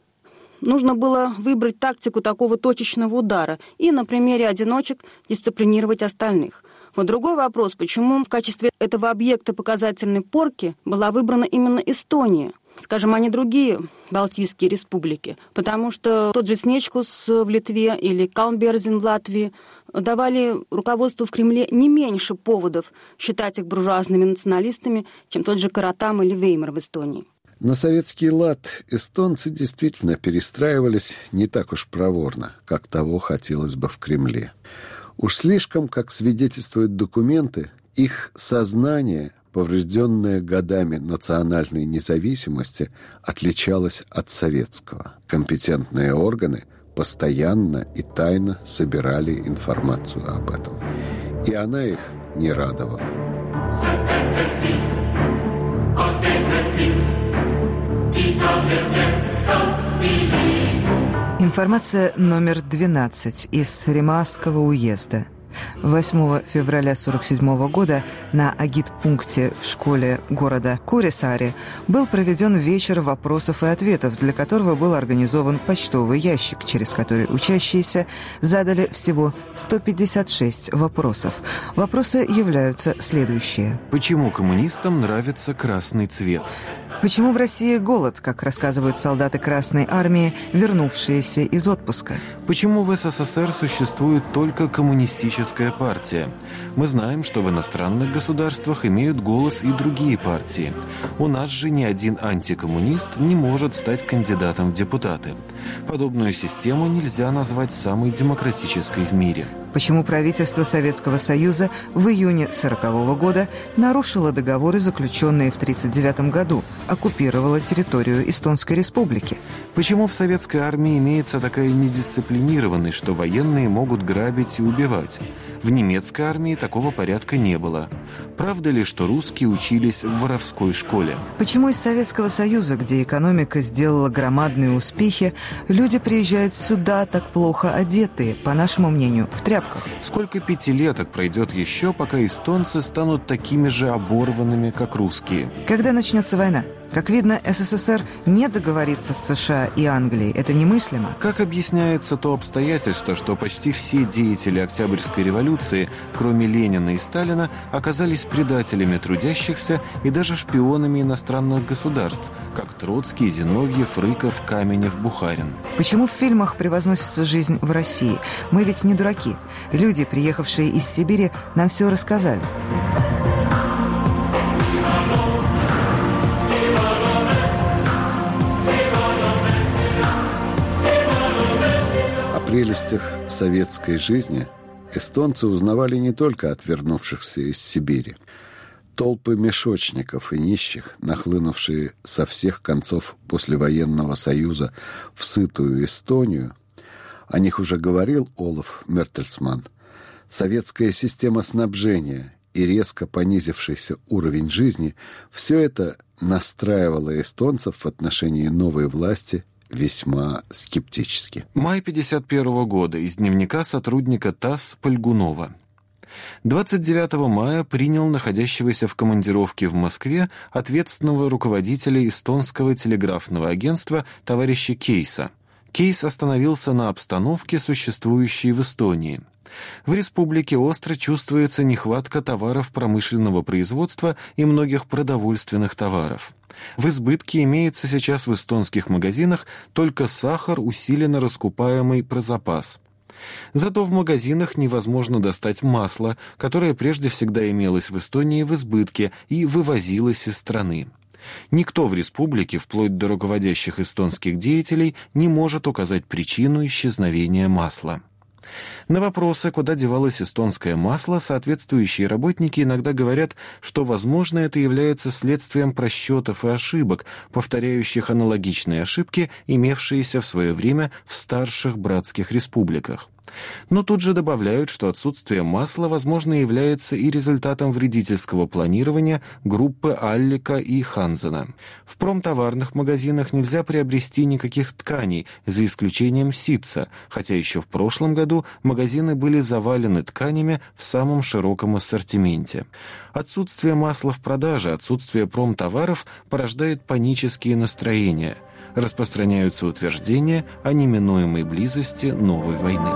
Нужно было выбрать тактику такого точечного удара и на примере одиночек дисциплинировать остальных. Вот другой вопрос, почему в качестве этого объекта показательной порки была выбрана именно Эстония, скажем, а не другие балтийские республики, потому что тот же Снечкус в Литве или Калнберзин в Латвии давали руководству в Кремле не меньше поводов считать их буржуазными националистами, чем тот же Каратам или Веймар в Эстонии. На советский лад эстонцы действительно перестраивались не так уж проворно, как того хотелось бы в Кремле. Уж слишком, как свидетельствуют документы, их сознание, поврежденное годами национальной независимости, отличалось от советского. Компетентные органы постоянно и тайно собирали информацию об этом. И она их не радовала. Информация номер двенадцать из Римасского уезда. восьмого февраля сорок седьмого года на агитпункте в школе города Курисари был проведен вечер вопросов и ответов, для которого был организован почтовый ящик, через который учащиеся задали всего сто пятьдесят шесть вопросов. Вопросы являются следующие. Почему коммунистам нравится красный цвет? Почему в России голод, как рассказывают солдаты Красной Армии, вернувшиеся из отпуска? Почему в СССР существует только коммунистическая партия? Мы знаем, что в иностранных государствах имеют голос и другие партии. У нас же ни один антикоммунист не может стать кандидатом в депутаты. Подобную систему нельзя назвать самой демократической в мире. Почему правительство Советского Союза в июне сорокового года нарушило договоры, заключенные в тридцать девятом году, оккупировало территорию Эстонской Республики? Почему в советской армии имеется такая недисциплинированность, что военные могут грабить и убивать? В немецкой армии такого порядка не было. Правда ли, что русские учились в воровской школе? Почему из Советского Союза, где экономика сделала громадные успехи, люди приезжают сюда так плохо одетые, по нашему мнению, в тряпках? Сколько пятилеток пройдет еще, пока эстонцы станут такими же оборванными, как русские? Когда начнется война? Как видно, СССР не договорится с США и Англией. Это немыслимо. Как объясняется то обстоятельство, что почти все деятели Октябрьской революции, кроме Ленина и Сталина, оказались предателями трудящихся и даже шпионами иностранных государств, как Троцкий, Зиновьев, Рыков, Каменев, Бухарин? Почему в фильмах превозносится жизнь в России? Мы ведь не дураки. Люди, приехавшие из Сибири, нам все рассказали. О прелестях советской жизни эстонцы узнавали не только от вернувшихся из Сибири. Толпы мешочников и нищих, нахлынувшие со всех концов послевоенного союза в сытую Эстонию, о них уже говорил Олаф Мертельсман, советская система снабжения и резко понизившийся уровень жизни – все это настраивало эстонцев в отношении новой власти весьма скептически. Май пятьдесят первого года. Из дневника сотрудника ТАСС Польгунова. двадцать девятого мая принял находящегося в командировке в Москве ответственного руководителя эстонского телеграфного агентства товарища Кейса. Кейс остановился на обстановке, существующей в Эстонии. В республике остро чувствуется нехватка товаров промышленного производства и многих продовольственных товаров. В избытке имеется сейчас в эстонских магазинах только сахар, усиленно раскупаемый про запас. Зато в магазинах невозможно достать масло, которое прежде всегда имелось в Эстонии в избытке и вывозилось из страны. Никто в республике, вплоть до руководящих эстонских деятелей, не может указать причину исчезновения масла. На вопросы, куда девалось эстонское масло, соответствующие работники иногда говорят, что, возможно, это является следствием просчетов и ошибок, повторяющих аналогичные ошибки, имевшиеся в свое время в старших братских республиках. Но тут же добавляют, что отсутствие масла, возможно, является и результатом вредительского планирования группы Аллика и Ханзена. В промтоварных магазинах нельзя приобрести никаких тканей, за исключением ситца, хотя еще в прошлом году магазины были завалены тканями в самом широком ассортименте. Отсутствие масла в продаже, отсутствие промтоваров порождает панические настроения. Распространяются утверждения о неминуемой близости новой войны.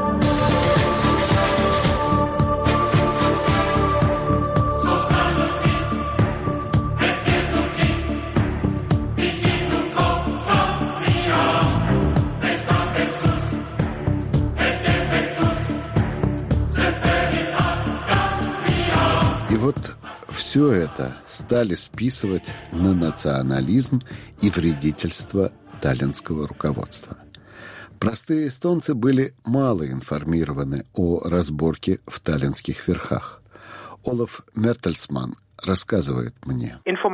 И вот все это стали списывать на национализм и вредительство таллинского руководства. Простые эстонцы были мало информированы о разборке в таллинских верхах. Олаф Мертельсман рассказывает мне.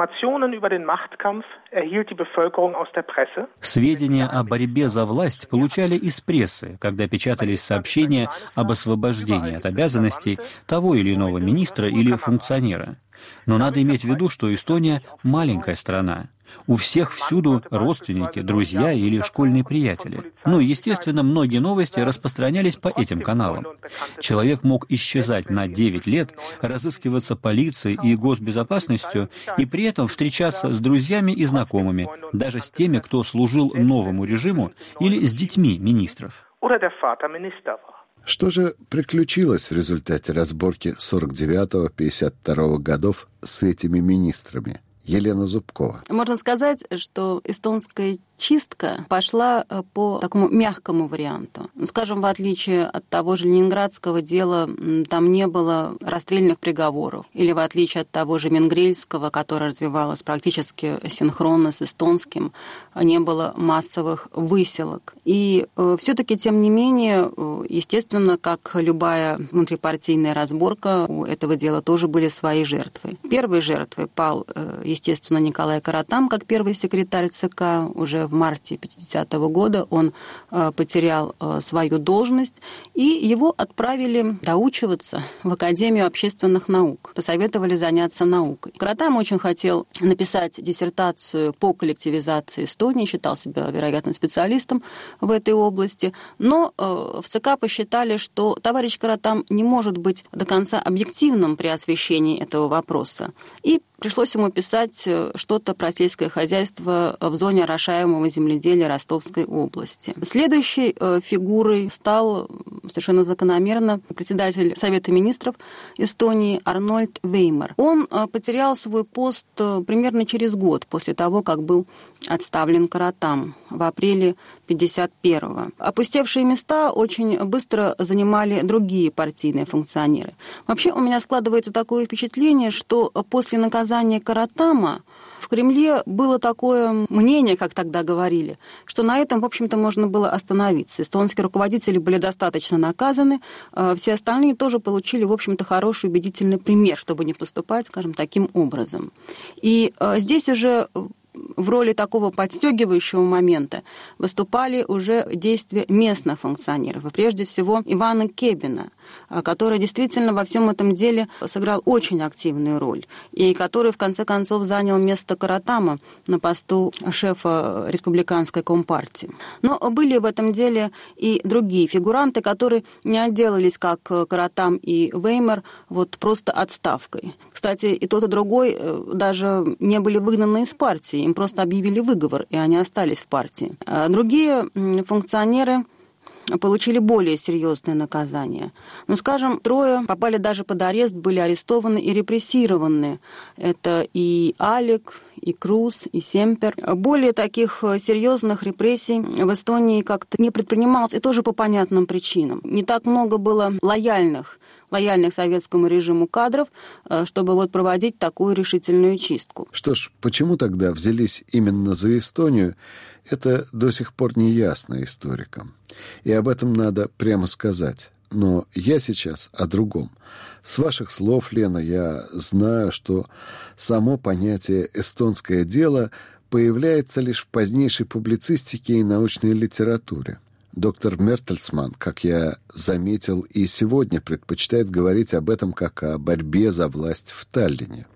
Сведения о борьбе за власть получали из прессы, когда печатались сообщения об освобождении от обязанностей того или иного министра или функционера. Но надо иметь в виду, что Эстония – маленькая страна. У всех всюду родственники, друзья или школьные приятели. Ну и, естественно, многие новости распространялись по этим каналам. Человек мог исчезать на девять лет, разыскиваться полицией и госбезопасностью, и при этом встречаться с друзьями и знакомыми, даже с теми, кто служил новому режиму, или с детьми министров. Что же приключилось в результате разборки сорок девятого — пятьдесят второго годов с этими министрами? Елена Зубкова. Можно сказать, что эстонская чистка пошла по такому мягкому варианту. Скажем, в отличие от того же ленинградского дела, там не было расстрельных приговоров. Или в отличие от того же Менгрельского, которое развивалось практически синхронно с эстонским, не было массовых выселок. И э, все-таки, тем не менее, естественно, как любая внутрипартийная разборка, у этого дела тоже были свои жертвы. Первой жертвой пал, э, естественно, Николай Каратам, как первый секретарь ЦК. Уже в марте пятидесятого года он э, потерял э, свою должность, и его отправили доучиваться в Академию общественных наук. Посоветовали заняться наукой. Каратам очень хотел написать диссертацию по коллективизации Эстонии, считал себя, вероятно, специалистом в этой области, но э, в ЦК посчитали, что товарищ Каратам не может быть до конца объективным при освещении этого вопроса. И пришлось ему писать что-то про сельское хозяйство в зоне орошаемого земледелия Ростовской области. Следующей фигурой стал совершенно закономерно председатель Совета министров Эстонии Арнольд Веймар. Он потерял свой пост примерно через год после того, как был отставлен Каратам в апреле пятьдесят первого. Опустевшие места очень быстро занимали другие партийные функционеры. Вообще у меня складывается такое впечатление, что после наказания Каратама в Кремле было такое мнение, как тогда говорили, что на этом, в общем-то, можно было остановиться. Эстонские руководители были достаточно наказаны, все остальные тоже получили, в общем-то, хороший убедительный пример, чтобы не поступать, скажем, таким образом. И здесь уже в роли такого подстегивающего момента выступали уже действия местных функционеров, и прежде всего Ивана Кебина. который действительно во всем этом деле сыграл очень активную роль, и который, в конце концов, занял место Каратама на посту шефа республиканской компартии. Но были в этом деле и другие фигуранты, которые не отделались, как Каратам и Веймар, вот просто отставкой. Кстати, и тот, и другой даже не были выгнаны из партии, им просто объявили выговор, и они остались в партии. А другие функционеры получили более серьезные наказания. Ну, скажем, трое попали даже под арест, были арестованы и репрессированы. Это и Алек, и Круз, и Семпер. Более таких серьезных репрессий в Эстонии как-то не предпринималось, и тоже по понятным причинам. Не так много было лояльных лояльных советскому режиму кадров, чтобы вот проводить такую решительную чистку. Что ж, почему тогда взялись именно за Эстонию, это до сих пор не ясно историкам. И об этом надо прямо сказать. Но я сейчас о другом. С ваших слов, Лена, я знаю, что само понятие «эстонское дело» появляется лишь в позднейшей публицистике и научной литературе. Доктор Мертельсман, как я заметил, и сегодня предпочитает говорить об этом как о борьбе за власть в Таллине.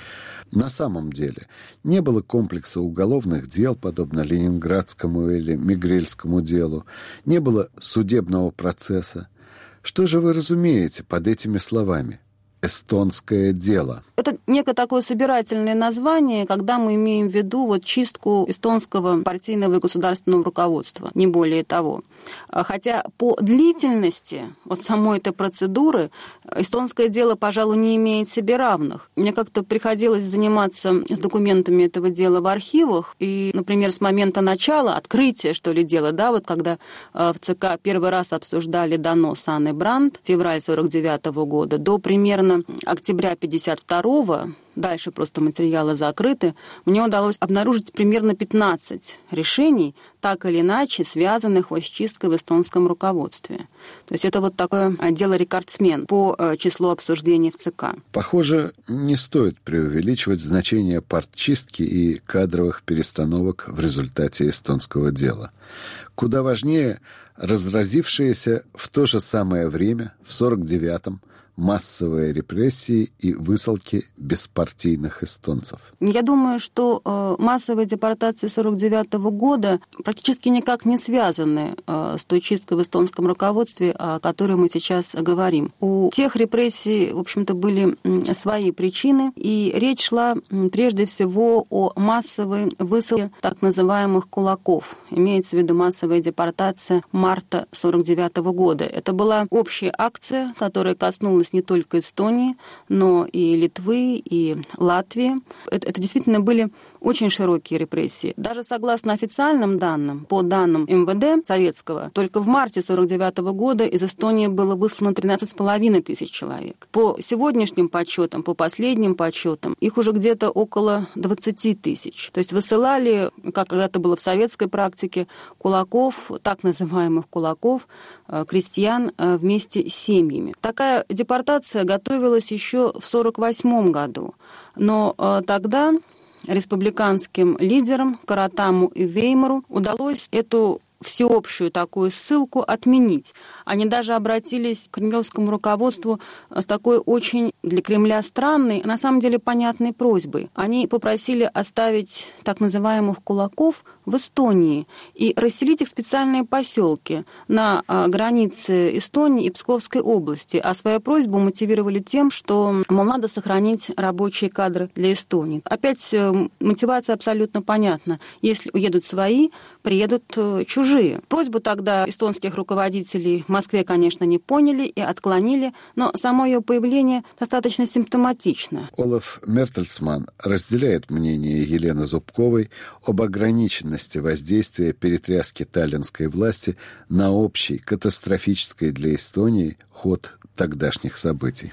На самом деле не было комплекса уголовных дел, подобно Ленинградскому или Мигрельскому делу, не было судебного процесса. Что же вы разумеете под этими словами? «Эстонское дело». Это некое такое собирательное название, когда мы имеем в виду вот чистку эстонского партийного и государственного руководства, не более того. Хотя по длительности вот самой этой процедуры эстонское дело, пожалуй, не имеет себе равных. Мне как-то приходилось заниматься с документами этого дела в архивах, и, например, с момента начала, открытия, что ли, дела, да, вот когда в ЦК первый раз обсуждали донос Анны Брандт, февраль сорок девятого года, до примерно октября пятьдесят второго, дальше просто материалы закрыты, мне удалось обнаружить примерно пятнадцать решений, так или иначе связанных вот с чисткой в эстонском руководстве. То есть это вот такое дело-рекордсмен по числу обсуждений в ЦК. Похоже, не стоит преувеличивать значение партчистки и кадровых перестановок в результате эстонского дела. Куда важнее разразившиеся в то же самое время, в сорок девятом, массовые репрессии и высылки беспартийных эстонцев. Я думаю, что э, массовые депортации сорок девятого года практически никак не связаны э, с той чисткой в эстонском руководстве, о которой мы сейчас говорим. У тех репрессий, в общем-то, были э, свои причины, и речь шла э, прежде всего о массовой высылке так называемых кулаков. Имеется в виду массовая депортация марта сорок девятого года. Это была общая акция, которая коснулась не только Эстонии, но и Литвы, и Латвии. Это, это действительно были очень широкие репрессии. Даже согласно официальным данным, по данным эм вэ дэ советского, только в марте сорок девятого года из Эстонии было выслано тринадцать с половиной тысяч человек. По сегодняшним подсчетам, по последним подсчетам, их уже где-то около двадцать тысяч. То есть высылали, как когда-то было в советской практике, кулаков, так называемых кулаков, крестьян вместе с семьями. Такая депортация готовилась еще в сорок восьмом году, но тогда республиканским лидерам Каратаму и Веймару удалось эту всеобщую такую ссылку отменить. Они даже обратились к кремлевскому руководству с такой очень для Кремля странной, на самом деле понятной просьбой. Они попросили оставить так называемых кулаков в Эстонии и расселить их в специальные поселки на границе Эстонии и Псковской области. А свою просьбу мотивировали тем, что, мол, надо сохранить рабочие кадры для Эстонии. Опять мотивация абсолютно понятна. Если уедут свои, приедут чужие. Просьбу тогда эстонских руководителей в Москве, конечно, не поняли и отклонили, но само ее появление достаточно симптоматично. Олаф Мертельсман разделяет мнение Елены Зубковой об ограниченности воздействия перетряски таллинской власти на общий, катастрофический для Эстонии ход тогдашних событий.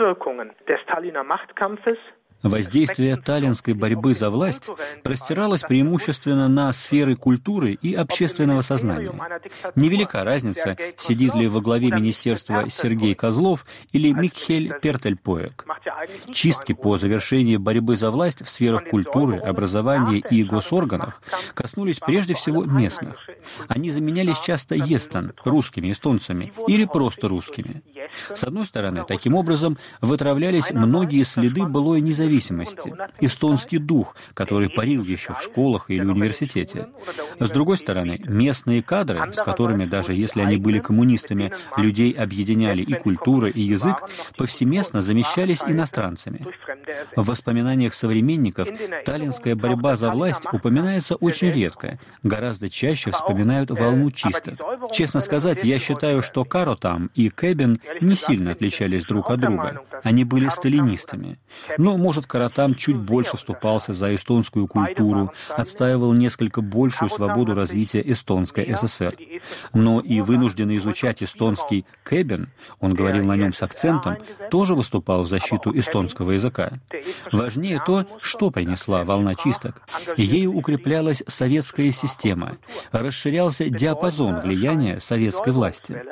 Воздействие таллинской борьбы за власть простиралось преимущественно на сферы культуры и общественного сознания. Невелика разница, сидит ли во главе министерства Сергей Козлов или Микхель Пертельпоек. Чистки по завершении борьбы за власть в сферах культуры, образования и госорганах коснулись прежде всего местных. Они заменялись часто естон, русскими, эстонцами, или просто русскими. С одной стороны, таким образом вытравлялись многие следы былой независимости, эстонский дух, который парил еще в школах или университете. С другой стороны, местные кадры, с которыми, даже если они были коммунистами, людей объединяли и культура, и язык, повсеместно замещались иностранцами. В воспоминаниях современников таллинская борьба за власть упоминается очень редко, гораздо чаще вспоминают волну чисток. Честно сказать, я считаю, что Каротам и Кэбин не сильно отличались друг от друга. Они были сталинистами. Но, может, Каротам чуть больше вступался за эстонскую культуру, отстаивал несколько большую свободу развития эстонской ССР. Но и вынужденный изучать эстонский Кэбин, он говорил на нем с акцентом, тоже выступал в защиту эстонского языка. Важнее то, что принесла волна чисток. Ею укреплялась советская система, расширялся диапазон влияния советской власти.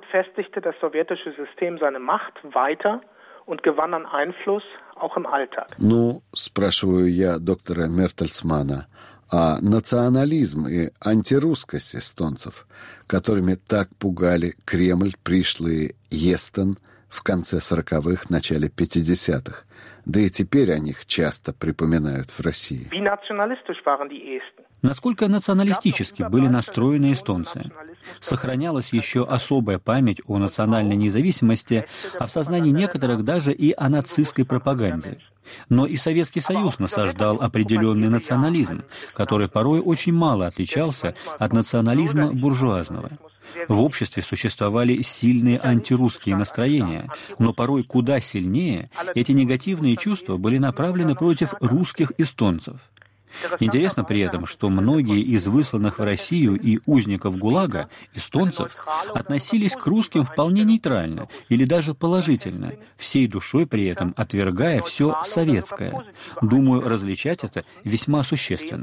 Ну, спрашиваю я доктора Мертельсмана, а национализм и антирусскость эстонцев, которыми так пугали Кремль пришлые Естен в конце сороковых, начале пятидесятых, да и теперь о них часто припоминают в России. Насколько националистически были настроены эстонцы? Сохранялась еще особая память о национальной независимости, а в сознании некоторых даже и о нацистской пропаганде. Но и Советский Союз насаждал определенный национализм, который порой очень мало отличался от национализма буржуазного. В обществе существовали сильные антирусские настроения, но порой куда сильнее эти негативные чувства были направлены против русских эстонцев. Интересно при этом, что многие из высланных в Россию и узников ГУЛАГа, эстонцев, относились к русским вполне нейтрально или даже положительно, всей душой при этом отвергая все советское. Думаю, различать это весьма существенно.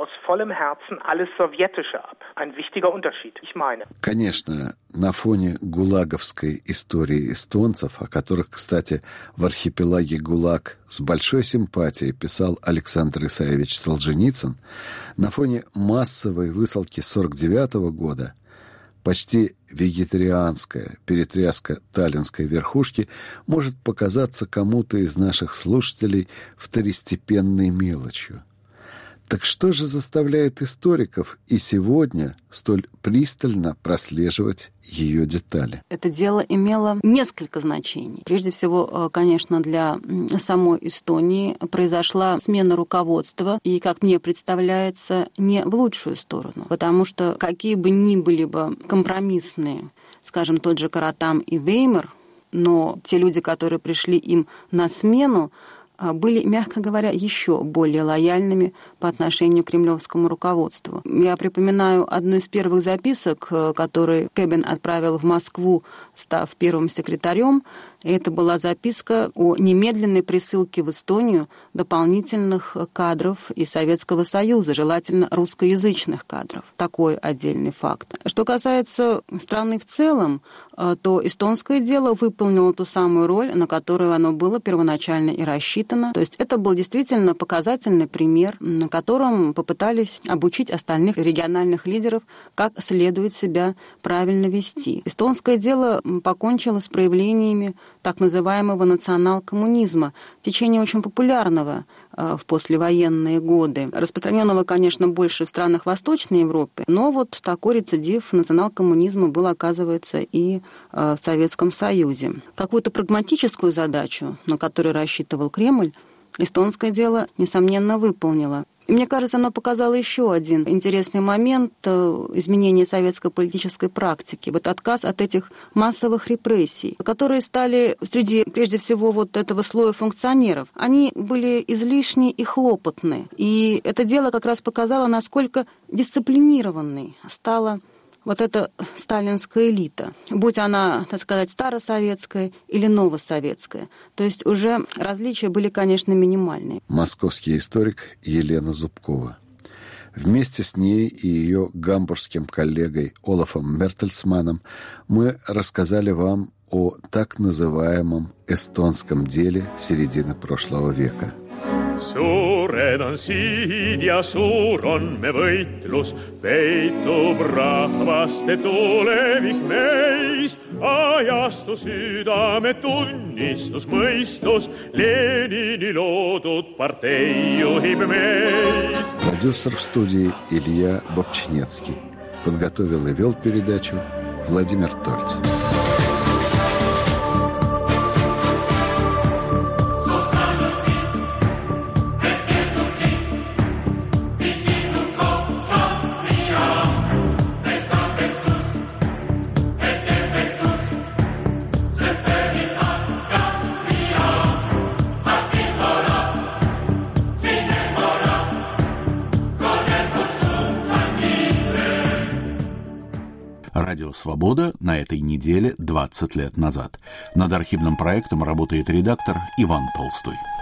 Конечно, на фоне гулаговской истории эстонцев, о которых, кстати, в архипелаге ГУЛАГ с большой симпатией писал Александр Исаевич Солженицын, на фоне массовой высылки сорок девятого года почти вегетарианская перетряска таллинской верхушки может показаться кому-то из наших слушателей второстепенной мелочью. Так что же заставляет историков и сегодня столь пристально прослеживать ее детали? Это дело имело несколько значений. Прежде всего, конечно, для самой Эстонии произошла смена руководства, и, как мне представляется, не в лучшую сторону, потому что какие бы ни были бы компромиссные, скажем, тот же Каротам и Веймар, но те люди, которые пришли им на смену, были, мягко говоря, еще более лояльными по отношению к кремлевскому руководству. Я припоминаю одну из первых записок, которую Кэбин отправил в Москву, став первым секретарем. Это была записка о немедленной присылке в Эстонию дополнительных кадров из Советского Союза, желательно русскоязычных кадров. Такой отдельный факт. Что касается страны в целом, то эстонское дело выполнило ту самую роль, на которую оно было первоначально и рассчитано. То есть это был действительно показательный пример, на котором попытались обучить остальных региональных лидеров, как следует себя правильно вести. Эстонское дело покончило с проявлениями так называемого национал-коммунизма, течение очень популярного э, в послевоенные годы, распространенного, конечно, больше в странах Восточной Европы, но вот такой рецидив национал-коммунизма был, оказывается, и э, в Советском Союзе. Какую-то прагматическую задачу, на которую рассчитывал Кремль, эстонское дело, несомненно, выполнило. И мне кажется, оно показало еще один интересный момент изменения советской политической практики. Вот отказ от этих массовых репрессий, которые стали среди, прежде всего, вот этого слоя функционеров. Они были излишни и хлопотны. И это дело как раз показало, насколько дисциплинированной стала вот эта сталинская элита, будь она, так сказать, старосоветская или новосоветская. То есть уже различия были, конечно, минимальные. Московский историк Елена Зубкова. Вместе с ней и ее гамбургским коллегой Олафом Мертельсманом мы рассказали вам о так называемом эстонском деле середины прошлого века. Suured on siid ja suur on me võitlus, peitub rahvaste tulevik meis. Ajastu südame tunnistus, mõistus, Lenini loodud partei juhib meid. Продюсер в студии Илья Бобчинецкий. Подготовил и вел передачу Владимир Тольц. Радио «Свобода» на этой неделе двадцать лет назад. Над архивным проектом работает редактор Иван Толстой.